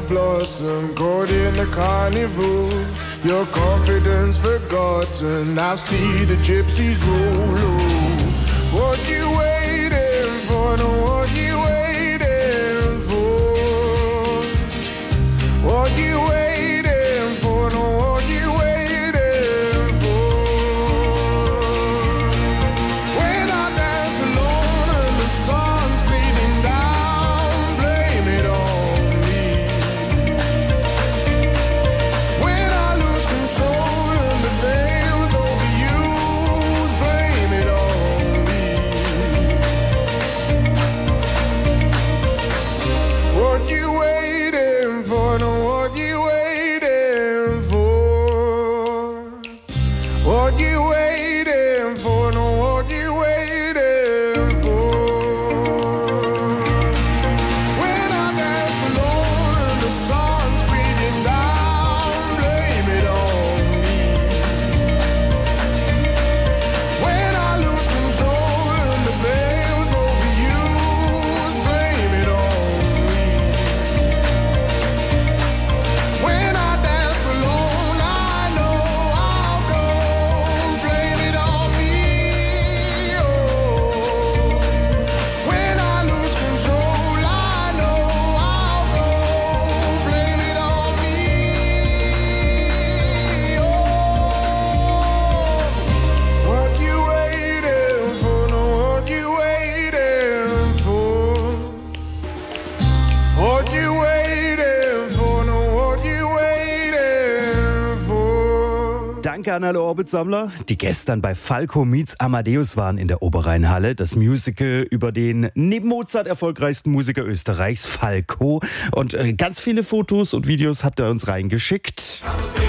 blossom, caught in the carnival. Your confidence forgotten, I see the gypsies roll. Oh, what you waiting for? No, what you waiting for? What you waiting for? No, what you waiting for? When I dance alone and the sun's bleeding down, blame it on me. When I lose control and the veil's overused, blame it on me. What you waiting for? No, what you waiting for? What you waiting for? No, what you waiting for? When I dance alone and the sun's beating down, blame it on me. When I lose control and the veil's overused, blame it on me. When I dance alone, I know I'll go, blame it on me. Oh, when I lose control, I know I'll go, blame it on me. Oh, what you waiting for? No, what you waiting for? What you waiting for? No, what you waiting for? Danke an alle Orbit-Sammler, die gestern bei Falco meets Amadeus waren in der Oberrheinhalle. Das Musical über den neben Mozart erfolgreichsten Musiker Österreichs, Falco. Und ganz viele Fotos und Videos hat er uns reingeschickt.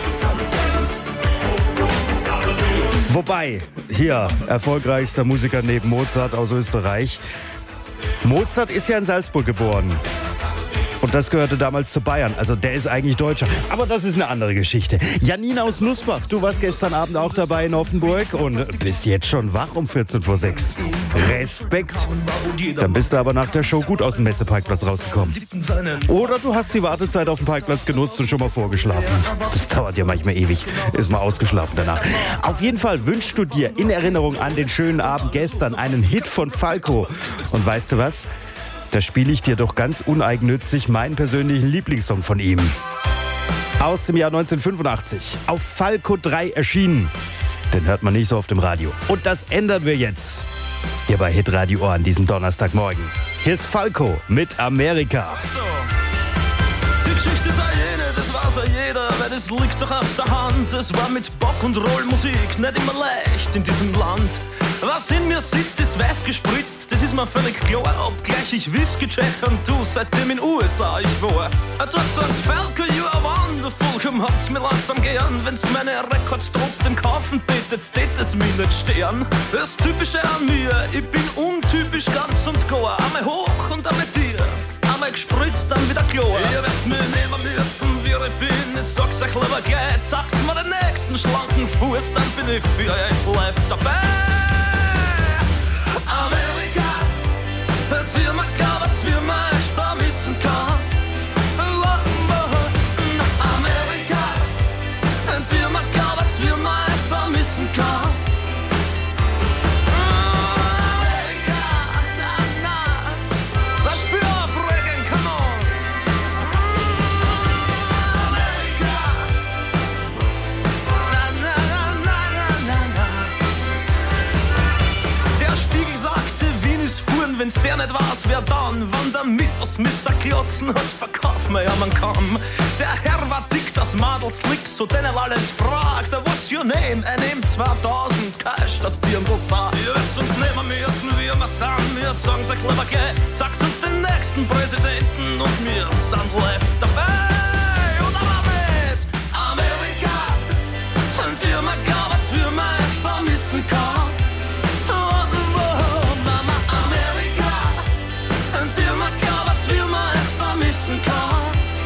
Wobei, hier, erfolgreichster Musiker neben Mozart aus Österreich. Mozart ist ja in Salzburg geboren. Und das gehörte damals zu Bayern. Also der ist eigentlich Deutscher. Aber das ist eine andere Geschichte. Janina aus Nussbach, du warst gestern Abend auch dabei in Offenburg und bist jetzt schon wach um 6:14. Respekt. Dann bist du aber nach der Show gut aus dem Messeparkplatz rausgekommen. Oder du hast die Wartezeit auf dem Parkplatz genutzt und schon mal vorgeschlafen. Das dauert ja manchmal ewig. Ist mal ausgeschlafen danach. Auf jeden Fall wünschst du dir in Erinnerung an den schönen Abend gestern einen Hit von Falco. Und weißt du was? Da spiele ich dir doch ganz uneigennützig meinen persönlichen Lieblingssong von ihm. Aus dem Jahr 1985. Auf Falco 3 erschienen. Den hört man nicht so oft im Radio. Und das ändern wir jetzt. Hier bei Hitradio Ohr an diesem Donnerstagmorgen. Hier ist Falco mit Amerika. Die Geschichte sei jene, das weiß ja jeder, weil das liegt doch auf der Hand. Es war mit Bock und Rollmusik nicht immer leicht in diesem Land. Was in mir sitzt, ist weiß gespritzt, das ist mir völlig klar. Obgleich ich Whisky check und du seitdem in USA ich war. Dort sagt's Falco, you are wonderful, komm habt's mir langsam gern. Wenn's meine Records trotzdem kaufen bittet, steht es mir nicht stehen. Das Typische an mir, ich bin untypisch ganz und gar. Einmal hoch und einmal tief, einmal gespritzt, dann wieder klar. Ihr werd's mir nehmen müssen, wie ich bin, ich sag's euch lieber gleich. Zeigt's mir den nächsten schlanken Fuß, dann bin ich für euch live dabei. Amerika, erzähl mir klar, was wir mal vermissen kann. Amerika, erzähl mir klar, was wir mal vermissen kann. Amerika, das Spiel auf Regen, come on. Amerika, Der Spiegel sagte, Wien ist fuhren, wenn's der nicht weiß, wer dann? Wann der Mr. Smith ein Klotzen hat, verkauf mir ja man kann. Der Herr war dick, das Madel slick, so den er alle fragt. What's your name? Er nimmt 2000 Cash, das Dirndl sagt. Ihr werdet uns nehmen müssen, wie wir sind. Wir sagen's euch lieber gleich, sagt uns den nächsten Präsidenten und wir sind live dabei. Oder damit? Amerika, erzähl mir klar, was wir mal vermissen kann. Mama, Amerika, erzähl mir klar, was wir mal vermissen kann.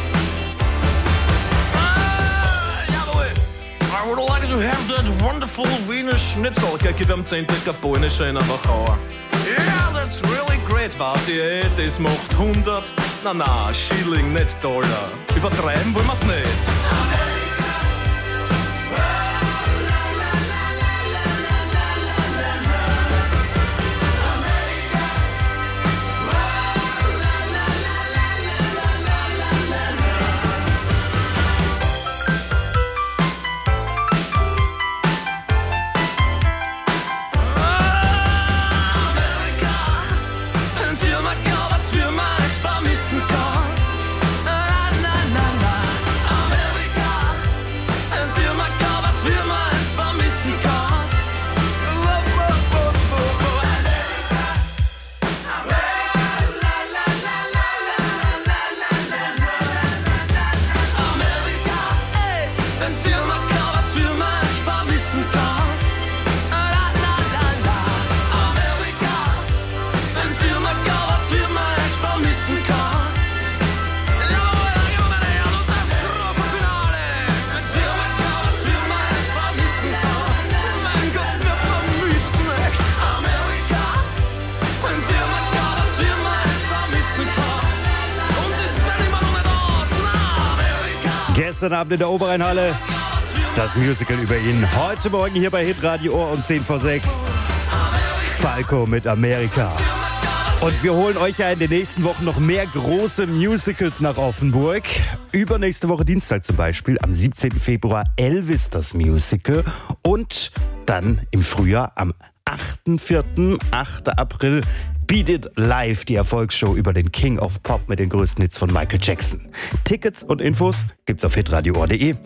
Jawohl. I would like to have that wonderful Wiener Schnitzel. Gib ihm 10 Decker polnische in einer Woche. Yeah, that's really great, was ich das macht 100. na, Schilling, nicht Dollar. Übertreiben wollen wir's nicht. Gestern Abend in der Oberrheinhalle das Musical über ihn. Heute Morgen hier bei Hitradio Ohr um 10 vor 6. Falco mit Amerika. Und wir holen euch ja in den nächsten Wochen noch mehr große Musicals nach Offenburg. Übernächste Woche Dienstag zum Beispiel, am 17. Februar Elvis das Musical. Und dann im Frühjahr am 8.4., 8. April Beat It Live, die Erfolgsshow über den King of Pop mit den größten Hits von Michael Jackson. Tickets und Infos gibt's auf hitradioohr.de.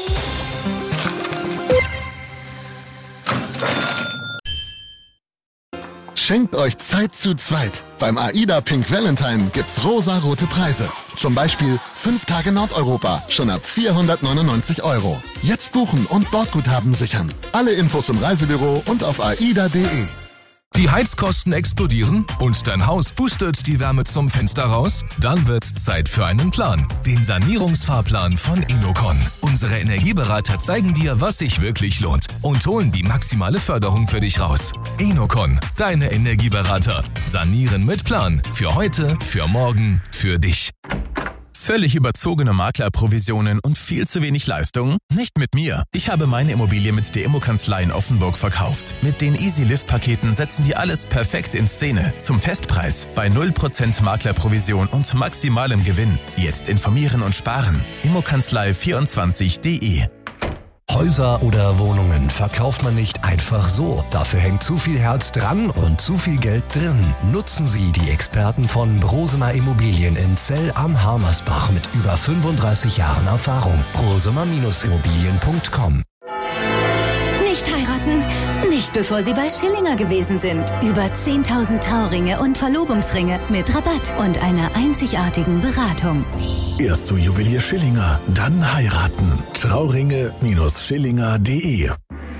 Schenkt euch Zeit zu zweit. Beim AIDA Pink Valentine gibt's rosa-rote Preise. Zum Beispiel 5 Tage Nordeuropa, schon ab 499 €. Jetzt buchen und Bordguthaben sichern. Alle Infos im Reisebüro und auf aida.de. Die Heizkosten explodieren und dein Haus pustet die Wärme zum Fenster raus? Dann wird's Zeit für einen Plan. Den Sanierungsfahrplan von Enocon. Unsere Energieberater zeigen dir, was sich wirklich lohnt und holen die maximale Förderung für dich raus. Enocon, deine Energieberater. Sanieren mit Plan. Für heute, für morgen, für dich. Völlig überzogene Maklerprovisionen und viel zu wenig Leistung? Nicht mit mir. Ich habe meine Immobilie mit der Immo-Kanzlei in Offenburg verkauft. Mit den Easy-Lift-Paketen setzen die alles perfekt in Szene. Zum Festpreis. Bei 0% Maklerprovision und maximalem Gewinn. Jetzt informieren und sparen. immokanzlei24.de. Häuser oder Wohnungen verkauft man nicht einfach so. Dafür hängt zu viel Herz dran und zu viel Geld drin. Nutzen Sie die Experten von Brosemer Immobilien in Zell am Harmersbach mit über 35 Jahren Erfahrung. brosemer-immobilien.com. Nicht heiraten, nicht bevor Sie bei Schillinger gewesen sind. Über 10.000 Trauringe und Verlobungsringe mit Rabatt und einer einzigartigen Beratung. Erst zu Juwelier Schillinger, dann heiraten. Trauringe-schillinger.de.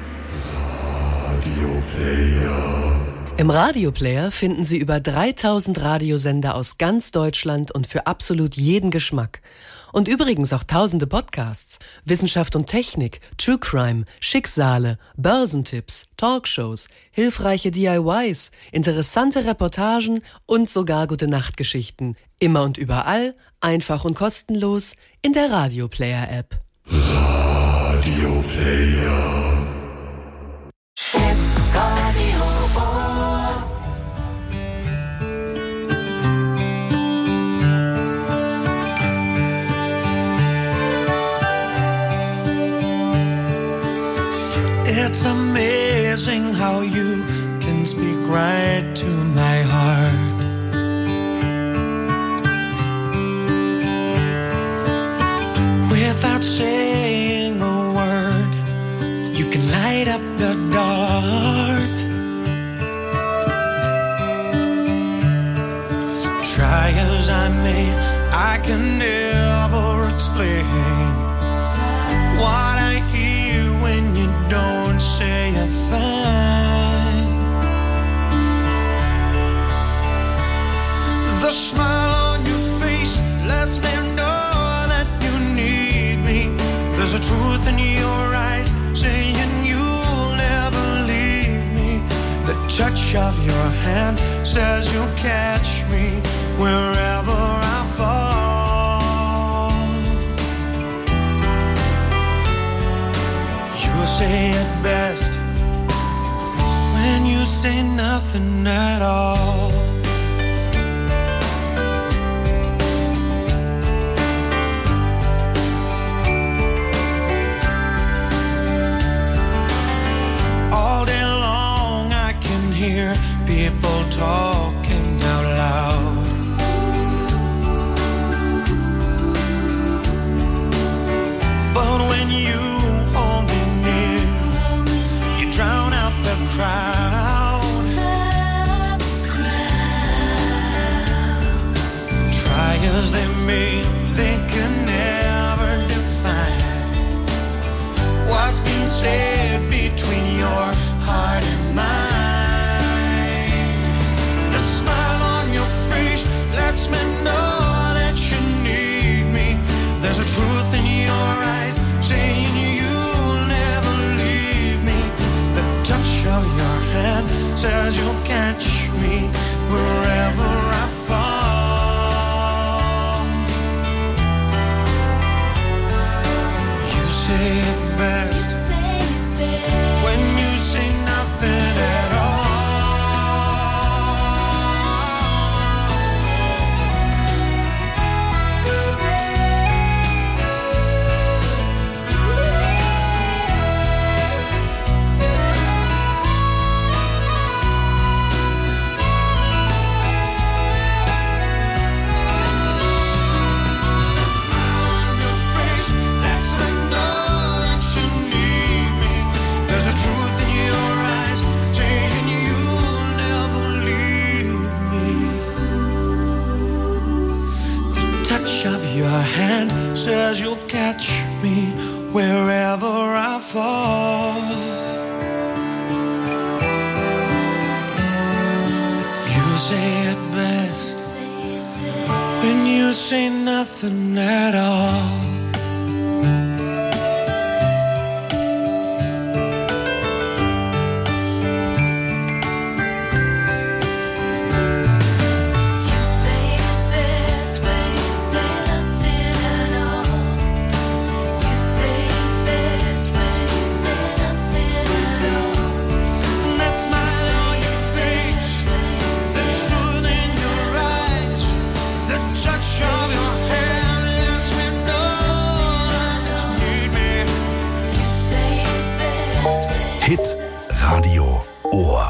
Im Radioplayer finden Sie über 3000 Radiosender aus ganz Deutschland und für absolut jeden Geschmack. Und übrigens auch tausende Podcasts, Wissenschaft und Technik, True Crime, Schicksale, Börsentipps, Talkshows, hilfreiche DIYs, interessante Reportagen und sogar Gute-Nacht-Geschichten. Immer und überall, einfach und kostenlos in der Radioplayer-App. Radioplayer. It's amazing how you can speak right to my heart. Without saying a word, you can light up the dark. Try as I may, I can never explain what I hear when you don't say a thing. The smile on your face lets me know that you need me. There's a truth in your eyes saying you'll never leave me. The touch of your hand says you'll catch me wherever I fall. say it best when you say nothing at all. All day long I can hear people talking out loud. But when you hold me near, you drown out the crowd. Try as they may, they can never define what's been said between your heart and mine. The smile on your face lets me know that you need me. There's a truth in your eyes saying you'll never leave me. The touch of your hand says you'll catch me wherever I fall. You say it best when you say nothing at all. Your hand says you'll catch me wherever I fall. You say it best when you say nothing at all. Hit Radio Ohr.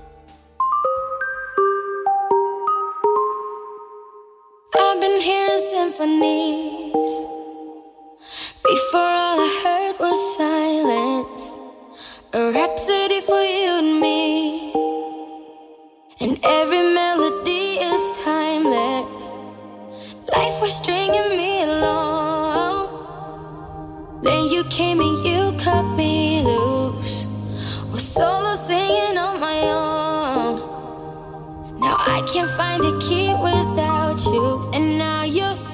I've been hearing symphonies. Before all I heard was silence. A rhapsody for you and me. And every melody is timeless. Life was stringing me along. Then you came and you cut me loose. Was solo singing on my own. Now I can't find a key without you. And now you're